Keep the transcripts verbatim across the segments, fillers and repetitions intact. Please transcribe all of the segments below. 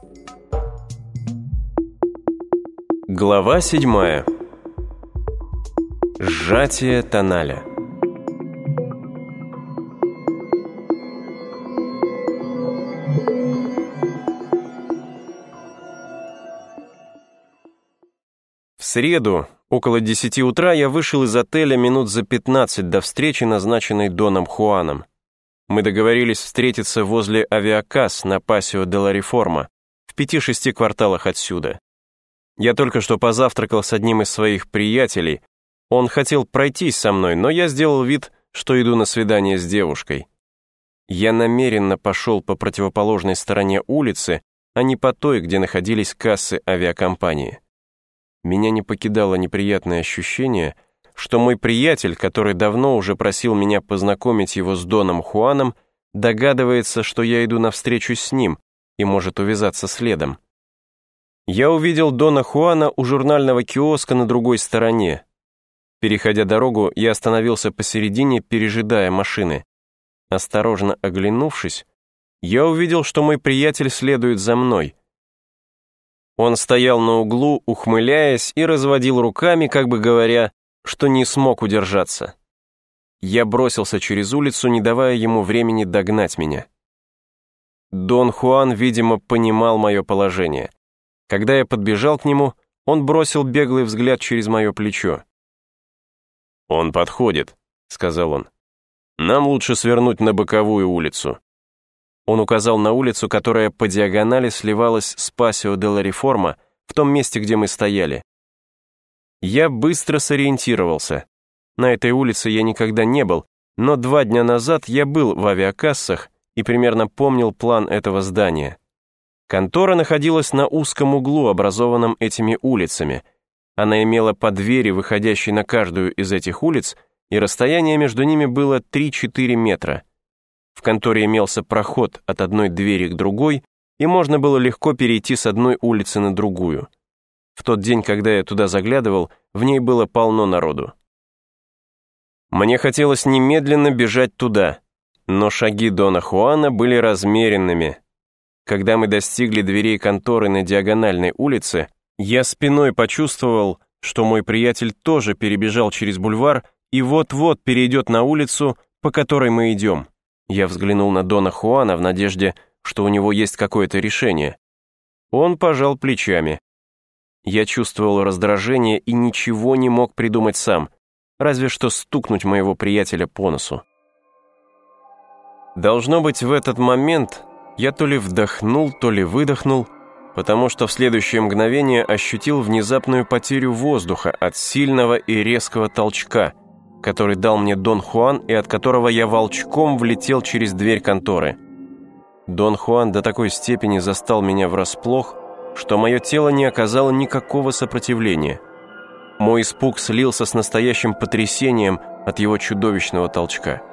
Глава седьмая. Сжатие тоналя. В среду, около десяти утра, я вышел из отеля минут за пятнадцать до встречи, назначенной Доном Хуаном. Мы договорились встретиться возле авиакасс на Пасио де ла Реформа, в пяти-шести кварталах отсюда. Я только что позавтракал с одним из своих приятелей. Он хотел пройтись со мной, но я сделал вид, что иду на свидание с девушкой. Я намеренно пошел по противоположной стороне улицы, а не по той, где находились кассы авиакомпании. Меня не покидало неприятное ощущение, что мой приятель, который давно уже просил меня познакомить его с Доном Хуаном, догадывается, что я иду навстречу с ним и может увязаться следом. Я увидел Дона Хуана у журнального киоска на другой стороне. Переходя дорогу, я остановился посередине, пережидая машины. Осторожно оглянувшись, я увидел, что мой приятель следует за мной. Он стоял на углу, ухмыляясь, и разводил руками, как бы говоря, что не смог удержаться. Я бросился через улицу, не давая ему времени догнать меня. Дон Хуан, видимо, понимал мое положение. Когда я подбежал к нему, он бросил беглый взгляд через мое плечо. «Он подходит», — сказал он. «Нам лучше свернуть на боковую улицу». Он указал на улицу, которая по диагонали сливалась с Пасио де ла Реформа, в том месте, где мы стояли. Я быстро сориентировался. На этой улице я никогда не был, но два дня назад я был в авиакассах и примерно помнил план этого здания. Контора находилась на узком углу, образованном этими улицами. Она имела по двери, выходящей на каждую из этих улиц, и расстояние между ними было три-четыре метра. В конторе имелся проход от одной двери к другой, и можно было легко перейти с одной улицы на другую. В тот день, когда я туда заглядывал, в ней было полно народу. Мне хотелось немедленно бежать туда, но шаги Дона Хуана были размеренными. Когда мы достигли дверей конторы на диагональной улице, я спиной почувствовал, что мой приятель тоже перебежал через бульвар и вот-вот перейдет на улицу, по которой мы идем. Я взглянул на Дона Хуана в надежде, что у него есть какое-то решение. Он пожал плечами. Я чувствовал раздражение и ничего не мог придумать сам, разве что стукнуть моего приятеля по носу. Должно быть, в этот момент я то ли вдохнул, то ли выдохнул, потому что в следующее мгновение ощутил внезапную потерю воздуха от сильного и резкого толчка, который дал мне Дон Хуан и от которого я волчком влетел через дверь конторы. Дон Хуан до такой степени застал меня врасплох, что мое тело не оказало никакого сопротивления. Мой испуг слился с настоящим потрясением от его чудовищного толчка.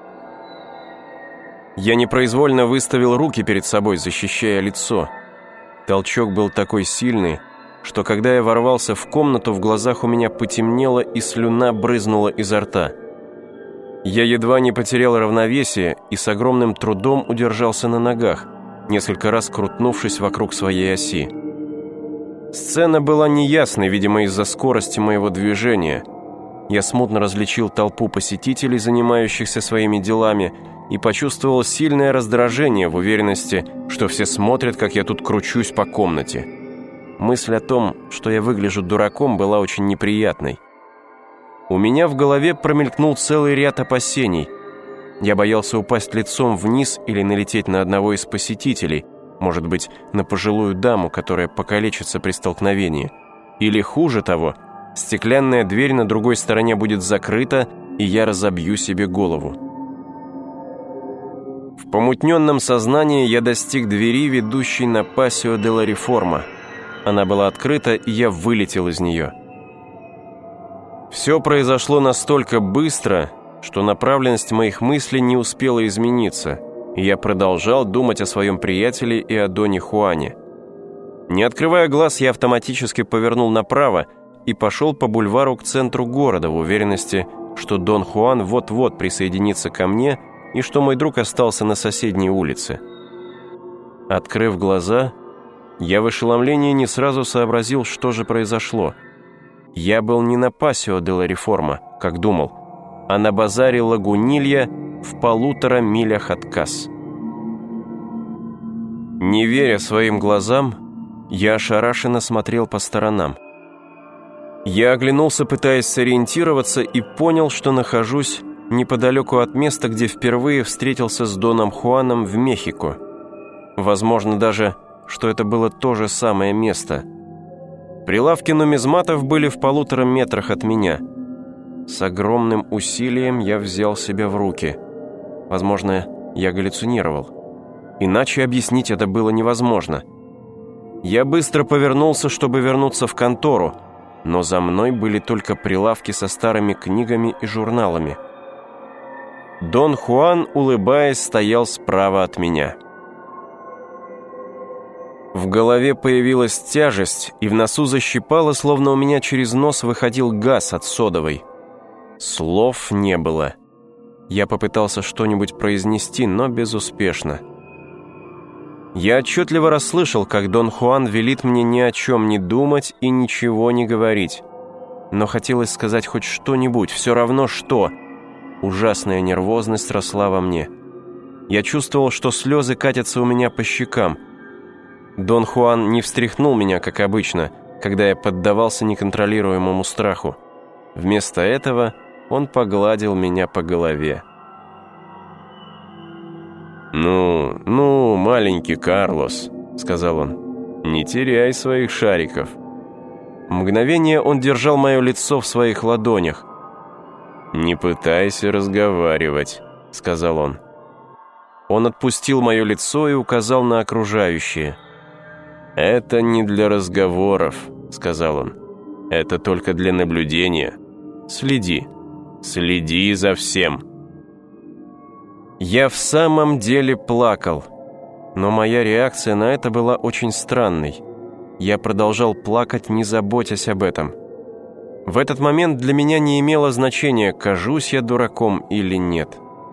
Я непроизвольно выставил руки перед собой, защищая лицо. Толчок был такой сильный, что когда я ворвался в комнату, в глазах у меня потемнело и слюна брызнула изо рта. Я едва не потерял равновесие и с огромным трудом удержался на ногах, несколько раз крутнувшись вокруг своей оси. Сцена была неясной, видимо, из-за скорости моего движения. Я смутно различил толпу посетителей, занимающихся своими делами, и почувствовал сильное раздражение в уверенности, что все смотрят, как я тут кручусь по комнате. Мысль о том, что я выгляжу дураком, была очень неприятной. У меня в голове промелькнул целый ряд опасений. Я боялся упасть лицом вниз или налететь на одного из посетителей, может быть, на пожилую даму, которая покалечится при столкновении. Или хуже того, стеклянная дверь на другой стороне будет закрыта, и я разобью себе голову. В помутненном сознании я достиг двери, ведущей на Пасио де ла Реформа. Она была открыта, и я вылетел из нее. Все произошло настолько быстро, что направленность моих мыслей не успела измениться, и я продолжал думать о своем приятеле и о Доне Хуане. Не открывая глаз, я автоматически повернул направо и пошел по бульвару к центру города в уверенности, что Дон Хуан вот-вот присоединится ко мне и что мой друг остался на соседней улице. Открыв глаза, Я в ошеломлении не сразу сообразил, что же произошло. Я был не на Пасио де ла Реформа, как думал, а на базаре Лагунилья в полутора милях от Касс. Не веря своим глазам, я ошарашенно смотрел по сторонам. Я оглянулся, пытаясь сориентироваться, и понял, что нахожусь неподалеку от места, где впервые встретился с Доном Хуаном в Мехико. Возможно даже, что это было то же самое место. Прилавки нумизматов были в полутора метрах от меня. С огромным усилием я взял себя в руки. Возможно, я галлюцинировал. Иначе объяснить это было невозможно. Я быстро повернулся, чтобы вернуться в контору, но за мной были только прилавки со старыми книгами и журналами. Дон Хуан, улыбаясь, стоял справа от меня. В голове появилась тяжесть, и в носу защипало, словно у меня через нос выходил газ от содовой. Слов не было. Я попытался что-нибудь произнести, но безуспешно. Я отчетливо расслышал, как Дон Хуан велит мне ни о чем не думать и ничего не говорить. Но хотелось сказать хоть что-нибудь, все равно что. Ужасная нервозность росла во мне. Я чувствовал, что слезы катятся у меня по щекам. Дон Хуан не встряхнул меня, как обычно, когда я поддавался неконтролируемому страху. Вместо этого он погладил меня по голове. «Ну, ну, маленький Карлос», — сказал он, — «не теряй своих шариков». Мгновение он держал мое лицо в своих ладонях. «Не пытайся разговаривать», — сказал он. Он отпустил мое лицо и указал на окружающее. «Это не для разговоров», — сказал он. «Это только для наблюдения. Следи, следи за всем». Я в самом деле плакал, но моя реакция на это была очень странной. Я продолжал плакать, не заботясь об этом. В этот момент для меня не имело значения, кажусь я дураком или нет.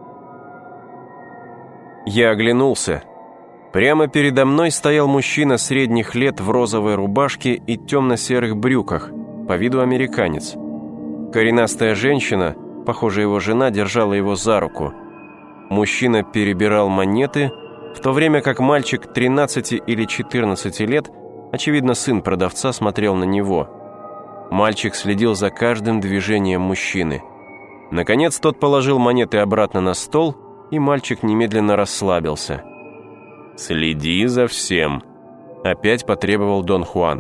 Я оглянулся. Прямо передо мной стоял мужчина средних лет в розовой рубашке и темно-серых брюках, по виду американец. Коренастая женщина, похоже, его жена, держала его за руку. Мужчина перебирал монеты, в то время как мальчик тринадцати или четырнадцати лет, очевидно, сын продавца, смотрел на него. Мальчик следил за каждым движением мужчины. Наконец, тот положил монеты обратно на стол, и мальчик немедленно расслабился. «Следи за всем», — опять потребовал Дон Хуан.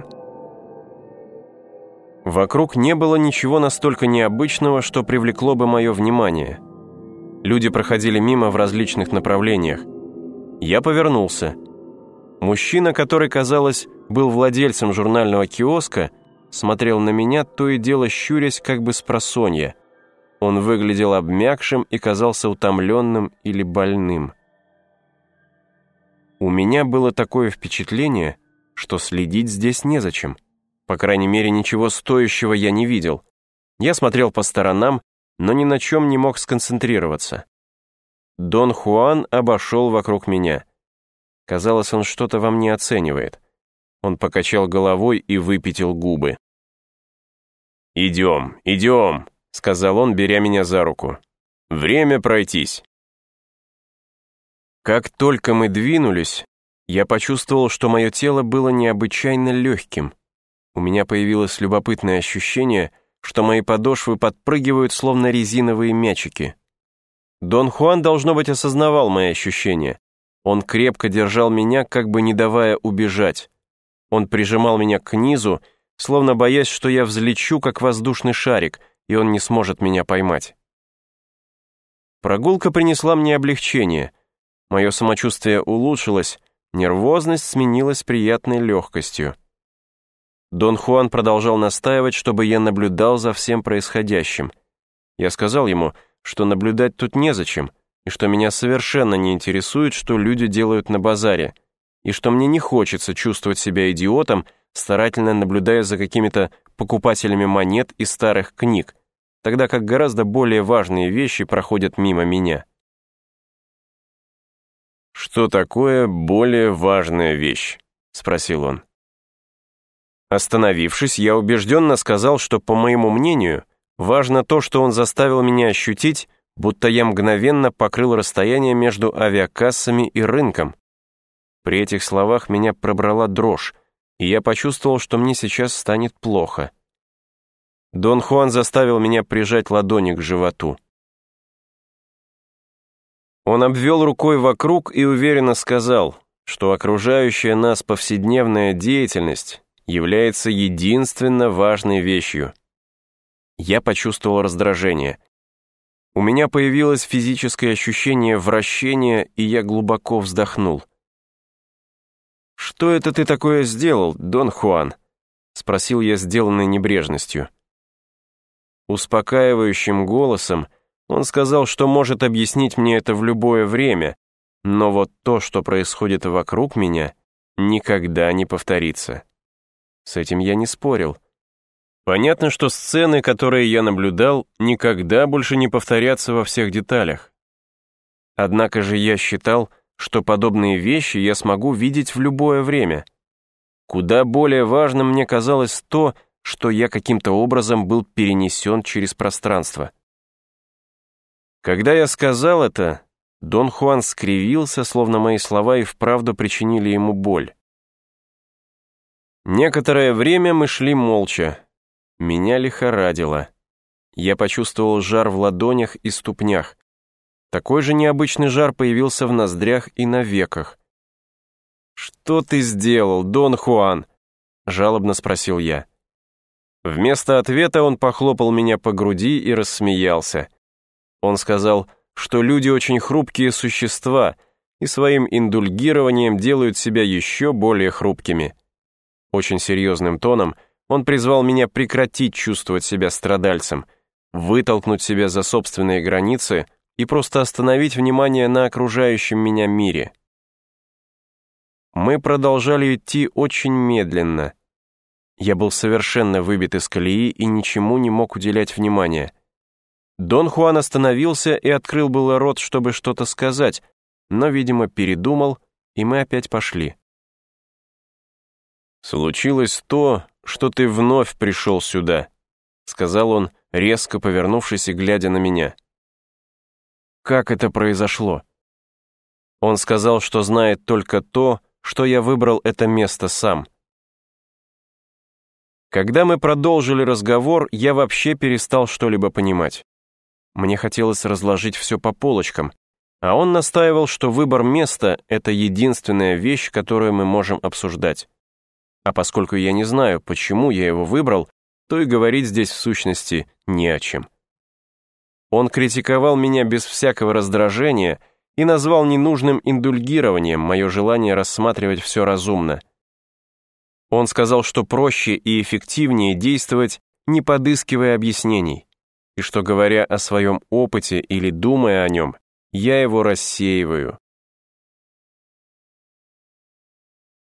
Вокруг не было ничего настолько необычного, что привлекло бы мое внимание. Люди проходили мимо в различных направлениях. Я повернулся. Мужчина, который, казалось, был владельцем журнального киоска, смотрел на меня, то и дело щурясь, как бы спросонья. Он выглядел обмякшим и казался утомленным или больным. У меня было такое впечатление, что следить здесь незачем. По крайней мере, ничего стоящего я не видел. Я смотрел по сторонам, но ни на чем не мог сконцентрироваться. Дон Хуан обошел вокруг меня. Казалось, он что-то во мне оценивает. Он покачал головой и выпятил губы. «Идем, идем», — сказал он, беря меня за руку. «Время пройтись». Как только мы двинулись, я почувствовал, что мое тело было необычайно легким. У меня появилось любопытное ощущение, что мои подошвы подпрыгивают, словно резиновые мячики. Дон Хуан, должно быть, осознавал мои ощущения. Он крепко держал меня, как бы не давая убежать. Он прижимал меня к низу, словно боясь, что я взлечу, как воздушный шарик, и он не сможет меня поймать. Прогулка принесла мне облегчение. Мое самочувствие улучшилось, нервозность сменилась приятной легкостью. Дон Хуан продолжал настаивать, чтобы я наблюдал за всем происходящим. Я сказал ему, что наблюдать тут незачем, и что меня совершенно не интересует, что люди делают на базаре, и что мне не хочется чувствовать себя идиотом, старательно наблюдая за какими-то покупателями монет и старых книг, тогда как гораздо более важные вещи проходят мимо меня. «Что такое более важная вещь?» спросил он. Остановившись, я убежденно сказал, что, по моему мнению, важно то, что он заставил меня ощутить, будто я мгновенно покрыл расстояние между авиакассами и рынком. При этих словах меня пробрала дрожь, и я почувствовал, что мне сейчас станет плохо. Дон Хуан заставил меня прижать ладони к животу. Он обвел рукой вокруг и уверенно сказал, что окружающая нас повседневная деятельность является единственно важной вещью. Я почувствовал раздражение. У меня появилось физическое ощущение вращения, и я глубоко вздохнул. «Что это ты такое сделал, Дон Хуан?» — спросил я, сделанной небрежностью. Успокаивающим голосом он сказал, что может объяснить мне это в любое время, но вот то, что происходит вокруг меня, никогда не повторится. С этим я не спорил. Понятно, что сцены, которые я наблюдал, никогда больше не повторятся во всех деталях. Однако же я считал, что подобные вещи я смогу видеть в любое время. Куда более важным мне казалось то, что я каким-то образом был перенесен через пространство. Когда я сказал это, Дон Хуан скривился, словно мои слова и вправду причинили ему боль. Некоторое время мы шли молча. Меня лихорадило. Я почувствовал жар в ладонях и ступнях. Такой же необычный жар появился в ноздрях и на веках. «Что ты сделал, Дон Хуан?» — жалобно спросил я. Вместо ответа он похлопал меня по груди и рассмеялся. Он сказал, что люди очень хрупкие существа и своим индульгированием делают себя еще более хрупкими. Очень серьезным тоном он призвал меня прекратить чувствовать себя страдальцем, вытолкнуть себя за собственные границы и просто остановить внимание на окружающем меня мире. Мы продолжали идти очень медленно. Я был совершенно выбит из колеи и ничему не мог уделять внимания. Дон Хуан остановился и открыл было рот, чтобы что-то сказать, но, видимо, передумал, и мы опять пошли. «Случилось то, что ты вновь пришел сюда», — сказал он, резко повернувшись и глядя на меня. «Как это произошло?» Он сказал, что знает только то, что я выбрал это место сам. Когда мы продолжили разговор, я вообще перестал что-либо понимать. Мне хотелось разложить все по полочкам, а он настаивал, что выбор места — это единственная вещь, которую мы можем обсуждать. А поскольку я не знаю, почему я его выбрал, то и говорить здесь в сущности не о чем. Он критиковал меня без всякого раздражения и назвал ненужным индульгированием мое желание рассматривать все разумно. Он сказал, что проще и эффективнее действовать, не подыскивая объяснений, и что, говоря о своем опыте или думая о нем, я его рассеиваю.